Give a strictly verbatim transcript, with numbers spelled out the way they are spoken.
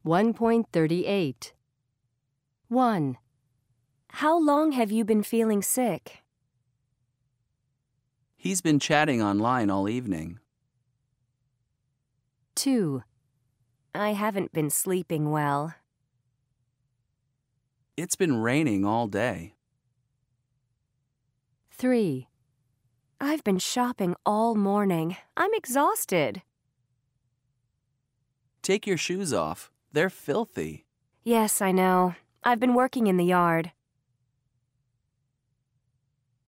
one point three eight. one. How long have you been feeling sick? He's been chatting online all evening. two. I haven't been sleeping well. It's been raining all day. three. I've been shopping all morning. I'm exhausted. Take your shoes off. They're filthy. Yes, I know. I've been working in the yard.